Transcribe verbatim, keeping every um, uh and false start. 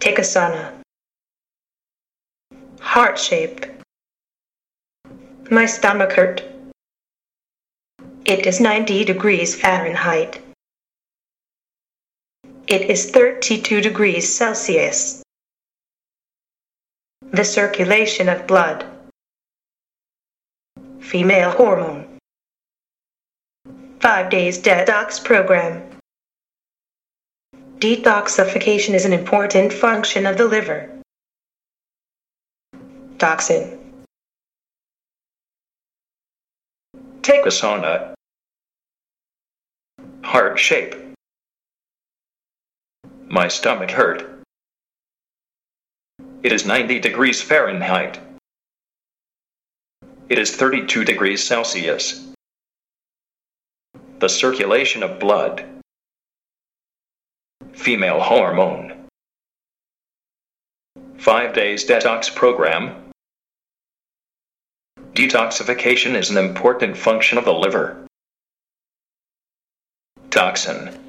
Take a sauna. Heart shape. My stomach hurt. It is ninety degrees Fahrenheit. It is thirty-two degrees Celsius. The circulation of blood. Female hormone. Five days detox program. Detoxification is an important function of the liver. Toxin. Take a sauna. Heart shape. My stomach hurt. It is ninety degrees Fahrenheit. It is thirty-two degrees Celsius. The circulation of blood. Female hormone. Five days detox program. Detoxification is an important function of the liver. Toxin.